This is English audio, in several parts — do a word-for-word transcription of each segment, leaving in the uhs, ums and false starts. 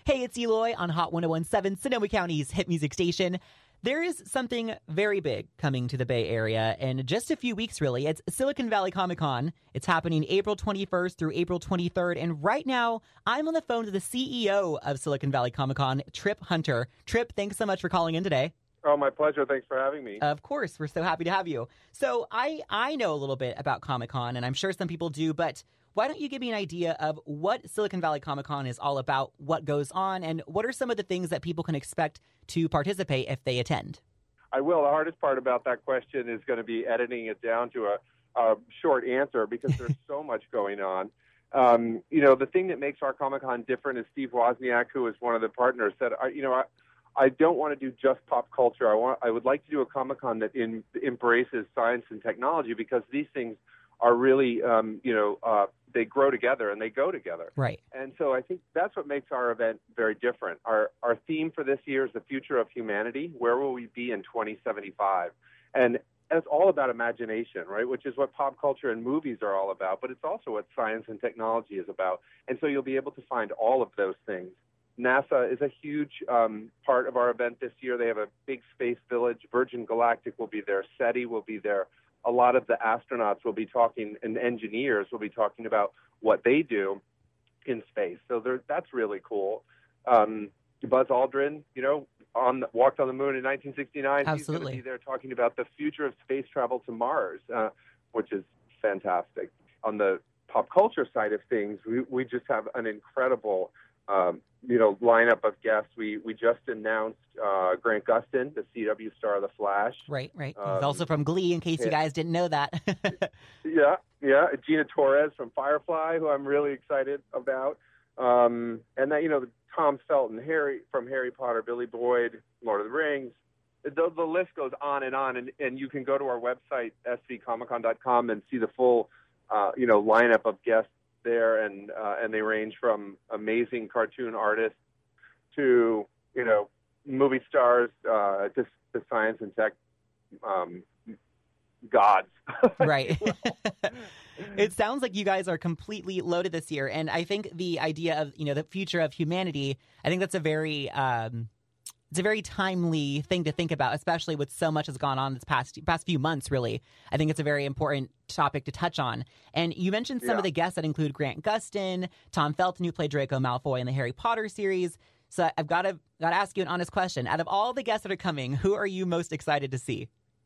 Hey, it's Eloy on Hot one oh one point seven, Sonoma County's hit music station. There is something very big coming to the Bay Area in just a few weeks, really. It's Silicon Valley Comic-Con. It's happening April twenty-first through April twenty-third. And right now, I'm on the phone to the C E O of Silicon Valley Comic-Con, Trip Hunter. Trip, thanks so much for calling in today. Oh, my pleasure. Thanks for having me. Of course. We're so happy to have you. So I, I know a little bit about Comic-Con, and I'm sure some people do, but why don't you give me an idea of what Silicon Valley Comic-Con is all about, what goes on, and what are some of the things that people can expect to participate if they attend? I will. The hardest part about that question is going to be editing it down to a, a short answer because there's so much going on. Um, you know, the thing that makes our Comic-Con different is Steve Wozniak, who is one of the partners, said, I, you know, I, I don't want to do just pop culture. I want, I would like to do a Comic-Con that in, embraces science and technology because these things are really, um, you know, uh, they grow together and they go together. Right. And so I think that's what makes our event very different. Our our theme for this year is the future of humanity. Where will we be in twenty seventy-five? And it's all about imagination, right? Which is what pop culture and movies are all about, but it's also what science and technology is about. And so you'll be able to find all of those things. NASA is a huge um, part of our event this year. They have a big space village. Virgin Galactic will be there. SETI will be there. A lot of the astronauts will be talking, and engineers will be talking about what they do in space. So that's really cool. Um, Buzz Aldrin, you know, on the, walked on the moon in nineteen sixty-nine. Absolutely. He's going to be there talking about the future of space travel to Mars, uh, which is fantastic. On the pop culture side of things, we, we just have an incredible Um, you know, lineup of guests. We we just announced uh, Grant Gustin, the C W star of The Flash. Right, right. Um, He's also from Glee, in case yeah. you guys didn't know that. yeah, yeah. Gina Torres from Firefly, who I'm really excited about. Um, and that, you know, Tom Felton, Harry from Harry Potter, Billy Boyd, Lord of the Rings. The, the list goes on and on, and, and you can go to our website, s v comic con dot com, and see the full, uh, you know, lineup of guests there, and uh, and they range from amazing cartoon artists to, you know, movie stars, uh, to, to science and tech um, gods. Right. It sounds like you guys are completely loaded this year, and I think the idea of, you know, the future of humanity, I think that's a very um, it's a very timely thing to think about, especially with so much has gone on this past past few months, really. I think it's a very important topic to touch on. And you mentioned some yeah. of the guests that include Grant Gustin, Tom Felton, who played Draco Malfoy in the Harry Potter series. So I've got to got to ask you an honest question. Out of all the guests that are coming, who are you most excited to see?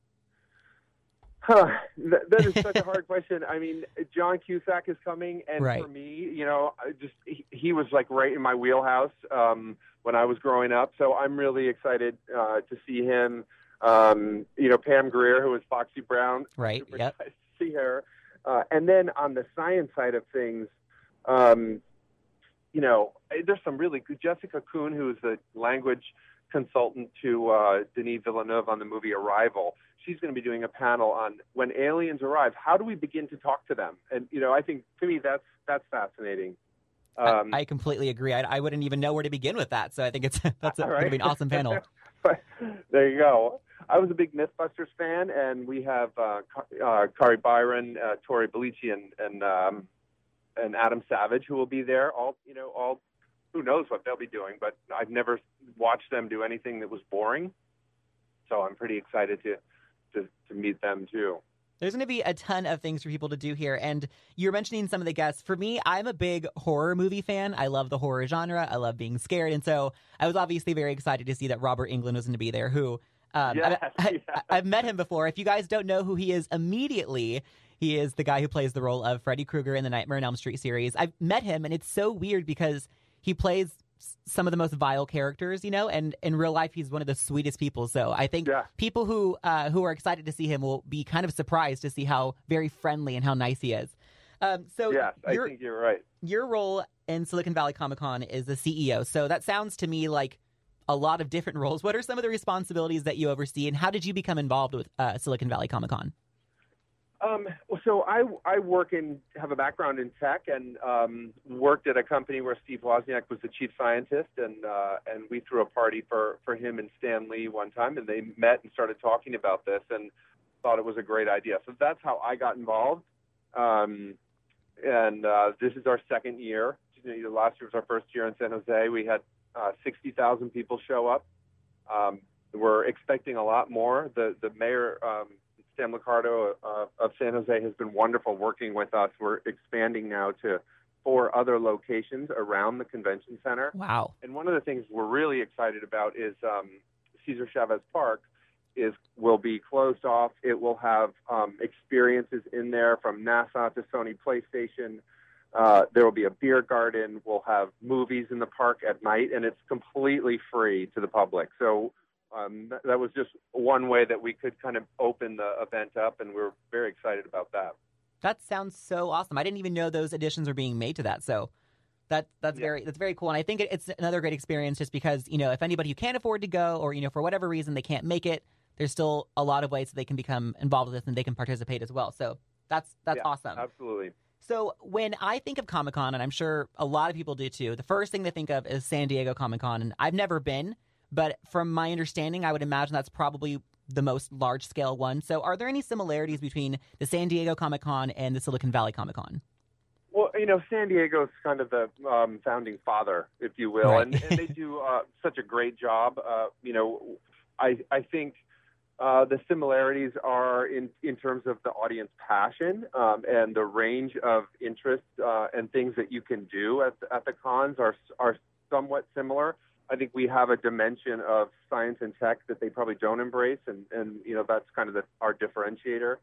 Huh. That, that is such a hard question. I mean, John Cusack is coming, and right. for me, you know, I just he, he was like right in my wheelhouse um, when I was growing up. So I'm really excited uh, to see him. Um, you know, Pam Grier, who was Foxy Brown. Right. Super yep. excited to see her. Uh, and then on the science side of things, um, you know, there's some really good. Jessica Kuhn, who is the language consultant to uh, Denis Villeneuve on the movie Arrival. She's going to be doing a panel on when aliens arrive, how do we begin to talk to them? And, you know, I think to me that's that's fascinating. Um, I, I completely agree. I, I wouldn't even know where to begin with that. So I think it's that's a, right? going to be an awesome panel. There you go. I was a big Mythbusters fan, and we have uh, uh, Kari Byron, uh, Tori Belici, and and, um, and Adam Savage, who will be there. All you know, all who knows what they'll be doing, but I've never watched them do anything that was boring. So I'm pretty excited to. To, to meet them too. There's going to be a ton of things for people to do here, and you're mentioning some of the guests. For me, I'm a big horror movie fan. I love the horror genre. I love being scared, and so I was obviously very excited to see that Robert Englund was going to be there, who um, yes, I, I, yes. I've met him before. If you guys don't know who he is immediately, he is the guy who plays the role of Freddy Krueger in the Nightmare on Elm Street series. I've met him, and it's so weird because he plays some of the most vile characters, you know, and in real life, he's one of the sweetest people. So I think yeah. people who uh, who are excited to see him will be kind of surprised to see how very friendly and how nice he is. Um, so yeah, I think you're right. Your role in Silicon Valley Comic-Con is the C E O. So that sounds to me like a lot of different roles. What are some of the responsibilities that you oversee, and how did you become involved with uh, Silicon Valley Comic-Con? Um, so I, I work in, have a background in tech, and um, worked at a company where Steve Wozniak was the chief scientist, and uh, and we threw a party for, for him and Stan Lee one time, and they met and started talking about this and thought it was a great idea. So that's how I got involved. Um, and uh, this is our second year. You know, last year was our first year in San Jose. We had uh, sixty thousand people show up. Um, we're expecting a lot more. The the mayor, um, Sam Liccardo uh, of San Jose, has been wonderful working with us. We're expanding now to four other locations around the convention center. Wow. And one of the things we're really excited about is um, Cesar Chavez Park is will be closed off. It will have um, experiences in there from NASA to Sony PlayStation. Uh, there will be a beer garden. We'll have movies in the park at night, and it's completely free to the public. So um, th- that was just one way that we could kind of open the event up, and we're very excited about that. That sounds so awesome. I didn't even know those additions were being made to that. So that that's yeah. very that's very cool. And I think it, it's another great experience just because, you know, if anybody who can't afford to go or, you know, for whatever reason they can't make it, there's still a lot of ways that they can become involved with this and they can participate as well. So that's that's yeah, awesome. Absolutely. So when I think of Comic-Con, and I'm sure a lot of people do too, the first thing they think of is San Diego Comic-Con. And I've never been, but from my understanding, I would imagine that's probably the most large-scale one. So are there any similarities between the San Diego Comic-Con and the Silicon Valley Comic-Con? Well, you know, San Diego's kind of the um, founding father, if you will, right. and, and they do uh, such a great job. Uh, you know, I I think uh, the similarities are in, in terms of the audience passion um, and the range of interests uh, and things that you can do at the, at the cons are are somewhat similar. I think we have a dimension of science and tech that they probably don't embrace, and, and you know that's kind of the, our differentiator.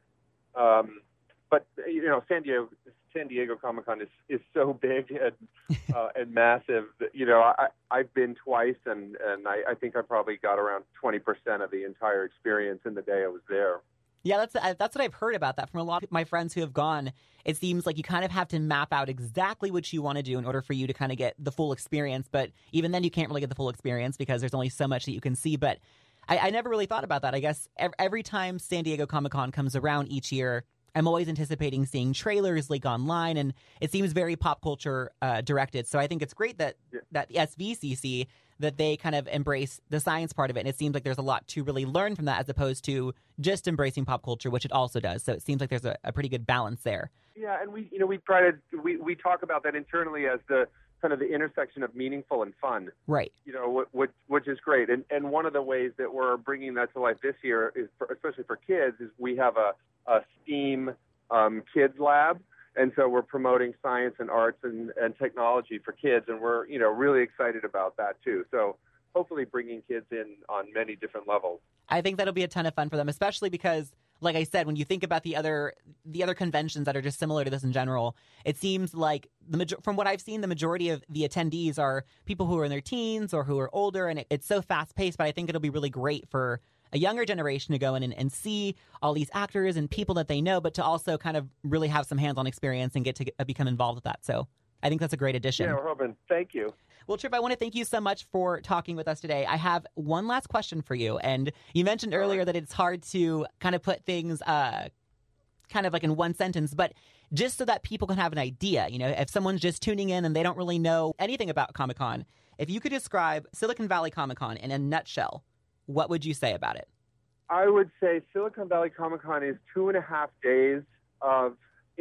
Um, but you know, San Diego San Diego Comic-Con is, is so big and uh, and massive that, you know, I I've been twice, and and I, I think I probably got around twenty percent of the entire experience in the day I was there. Yeah, that's that's what I've heard about that from a lot of my friends who have gone. It seems like you kind of have to map out exactly what you want to do in order for you to kind of get the full experience. But even then, you can't really get the full experience because there's only so much that you can see. But I, I never really thought about that. I guess every time San Diego Comic-Con comes around each year, I'm always anticipating seeing trailers leak online, and it seems very pop culture uh, directed. So I think it's great that yeah. that the S V C C, that they kind of embrace the science part of it. And it seems like there's a lot to really learn from that as opposed to just embracing pop culture, which it also does. So it seems like there's a, a pretty good balance there. Yeah, and we, you know, we try to, we, we talk about that internally as the kind of the intersection of meaningful and fun. Right. You know, which, which is great. And, and one of the ways that we're bringing that to life this year is, for, especially for kids, is we have a, a STEAM um, kids lab. And so we're promoting science and arts and, and technology for kids, and we're, you know, really excited about that too. So hopefully bringing kids in on many different levels. I think that'll be a ton of fun for them, especially because, like I said, when you think about the other the other conventions that are just similar to this in general, it seems like the major- from what I've seen, the majority of the attendees are people who are in their teens or who are older, and it, it's so fast paced. But I think it'll be really great for a younger generation to go in and, and see all these actors and people that they know, but to also kind of really have some hands-on experience and get to get, uh, become involved with that. So I think that's a great addition. Yeah, we're hoping. Thank you. Well, Trip, I want to thank you so much for talking with us today. I have one last question for you. And you mentioned earlier right. that it's hard to kind of put things uh, kind of like in one sentence, but just so that people can have an idea, you know, if someone's just tuning in and they don't really know anything about Comic-Con, if you could describe Silicon Valley Comic-Con in a nutshell, what would you say about it? I would say Silicon Valley Comic-Con is two and a half days of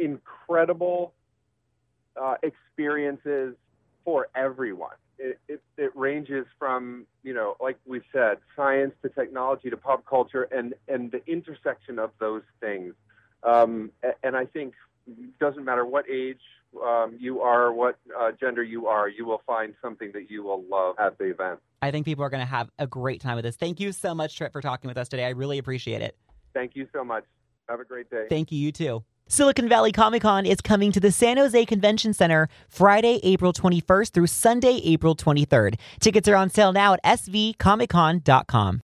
incredible uh, experiences for everyone. It, it, it ranges from, you know, like we said, science to technology to pop culture, and, and the intersection of those things. Um, and I think it doesn't matter what age um, you are, what uh, gender you are, you will find something that you will love at the event. I think people are going to have a great time with this. Thank you so much, Trip, for talking with us today. I really appreciate it. Thank you so much. Have a great day. Thank you. You too. Silicon Valley Comic-Con is coming to the San Jose Convention Center Friday, April twenty-first through Sunday, April twenty-third. Tickets are on sale now at s v comic con dot com.